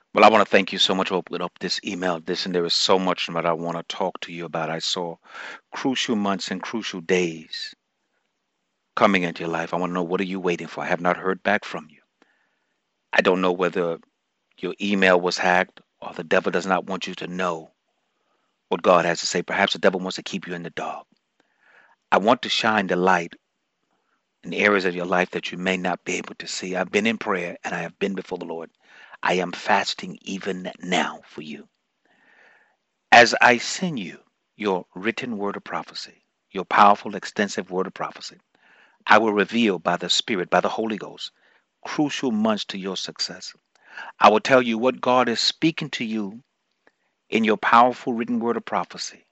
Well, I want to thank you so much for opening up this email. Listen, there is so much that I want to talk to you about. I saw crucial months and crucial days coming into your life. I want to know, what are you waiting for? I have not heard back from you. I don't know whether your email was hacked or the devil does not want you to know what God has to say. Perhaps the devil wants to keep you in the dark. I want to shine the light in areas of your life that you may not be able to see. I've been in prayer and I have been before the Lord. I am fasting even now for you. As I send you your written word of prophecy, your powerful, extensive word of prophecy, I will reveal by the Spirit, by the Holy Ghost, crucial months to your success. I will tell you what God is speaking to you in your powerful written word of prophecy,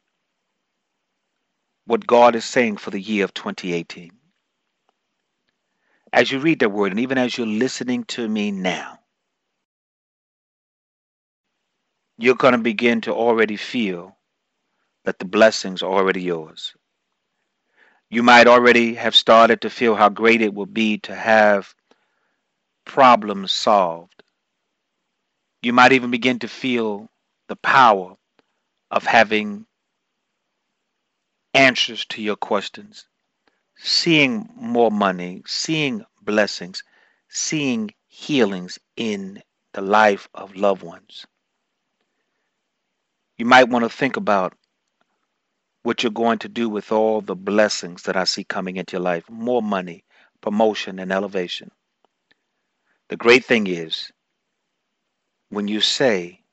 what God is saying for the year of 2018. As you read that word, and even as you're listening to me now, you're going to begin to already feel that the blessings are already yours. You might already have started to feel how great it will be to have problems solved. You might even begin to feel the power of having answers to your questions, seeing more money, seeing blessings, seeing healings in the life of loved ones. You might want to think about what you're going to do with all the blessings that I see coming into your life, more money, promotion, and elevation. The great thing is when you say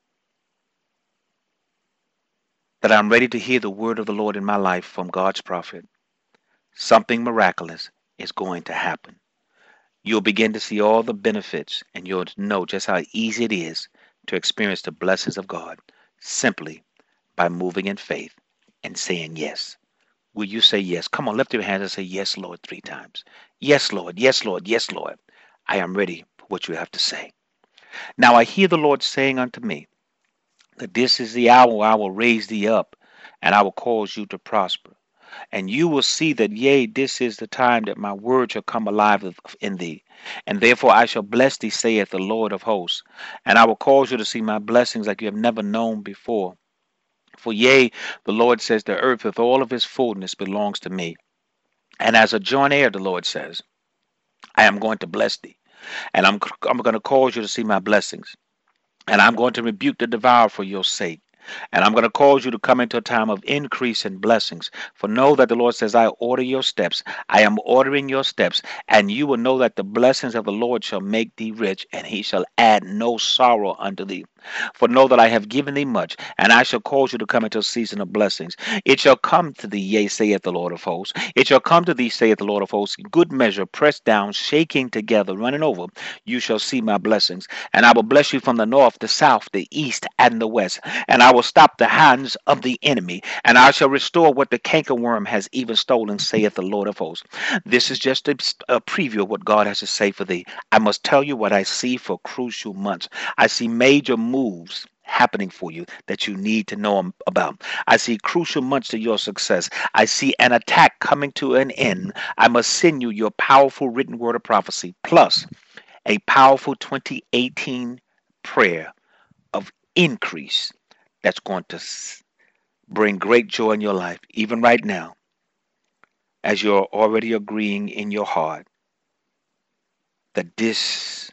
that I'm ready to hear the word of the Lord in my life from God's prophet, something miraculous is going to happen. You'll begin to see all the benefits and you'll know just how easy it is to experience the blessings of God simply by moving in faith and saying yes. Will you say yes? Come on, lift your hands and say yes, Lord, 3 times. Yes, Lord. Yes, Lord. Yes, Lord. I am ready for what you have to say. Now I hear the Lord saying unto me that this is the hour I will raise thee up and I will cause you to prosper. And you will see that, yea, this is the time that my word shall come alive in thee. And therefore I shall bless thee, saith the Lord of hosts. And I will cause you to see my blessings like you have never known before. For yea, the Lord says, the earth with all of his fullness belongs to me. And as a joint heir, the Lord says, I am going to bless thee. And I'm going to cause you to see my blessings. And I'm going to rebuke the devourer for your sake. And I'm going to cause you to come into a time of increase and blessings. For know that the Lord says, I order your steps. I am ordering your steps. And you will know that the blessings of the Lord shall make thee rich, and he shall add no sorrow unto thee. For know that I have given thee much, and I shall cause you to come into a season of blessings. It shall come to thee, yea, saith the Lord of hosts. It shall come to thee, saith the Lord of hosts, good measure, pressed down, shaking together, running over. You shall see my blessings. And I will bless you from the north, the south, the east, and the west. And I will stop the hands of the enemy, and I shall restore what the cankerworm has even stolen, saith the Lord of hosts. This is just a preview of what God has to say for thee. I must tell you what I see for crucial months. I see major moves happening for you that you need to know about. I see crucial months to your success. I see an attack coming to an end. I must send you your powerful written word of prophecy, plus a powerful 2018 prayer of increase that's going to bring great joy in your life, even right now, as you're already agreeing in your heart that this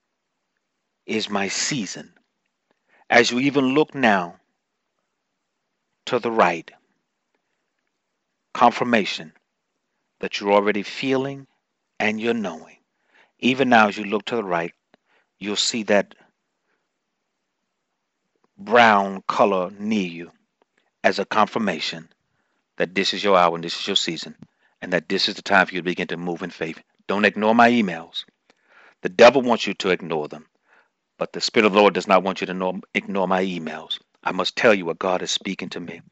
is my season. As you even look now to the right, confirmation that you're already feeling and you're knowing. Even now, as you look to the right, you'll see that brown color near you as a confirmation that this is your hour and this is your season, and that this is the time for you to begin to move in faith. Don't ignore my emails. The devil wants you to ignore them, but the Spirit of the Lord does not want you to ignore my emails. I must tell you what God is speaking to me.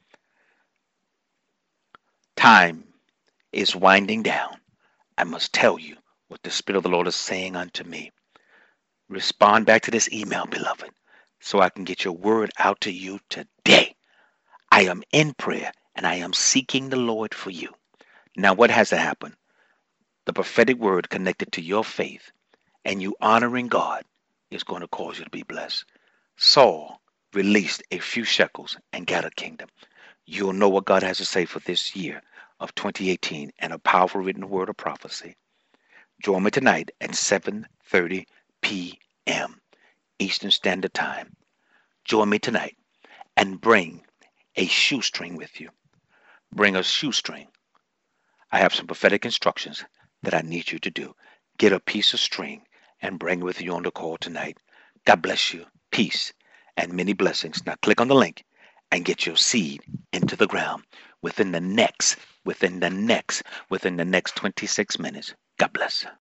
Time is winding down. I must tell you what the Spirit of the Lord is saying unto me. Respond back to this email, beloved, so I can get your word out to you today. I am in prayer and I am seeking the Lord for you. Now, what has to happen? The prophetic word connected to your faith and you honoring God is going to cause you to be blessed. Saul released a few shekels and got a kingdom. You'll know what God has to say for this year of 2018 and a powerful written word of prophecy. Join me tonight at 7:30 p.m. Eastern Standard Time. Join me tonight and bring a shoestring with you. Bring a shoestring. I have some prophetic instructions that I need you to do. Get a piece of string and bring it with you on the call tonight. God bless you. Peace and many blessings. Now click on the link and get your seed into the ground within the next 26 minutes. God bless.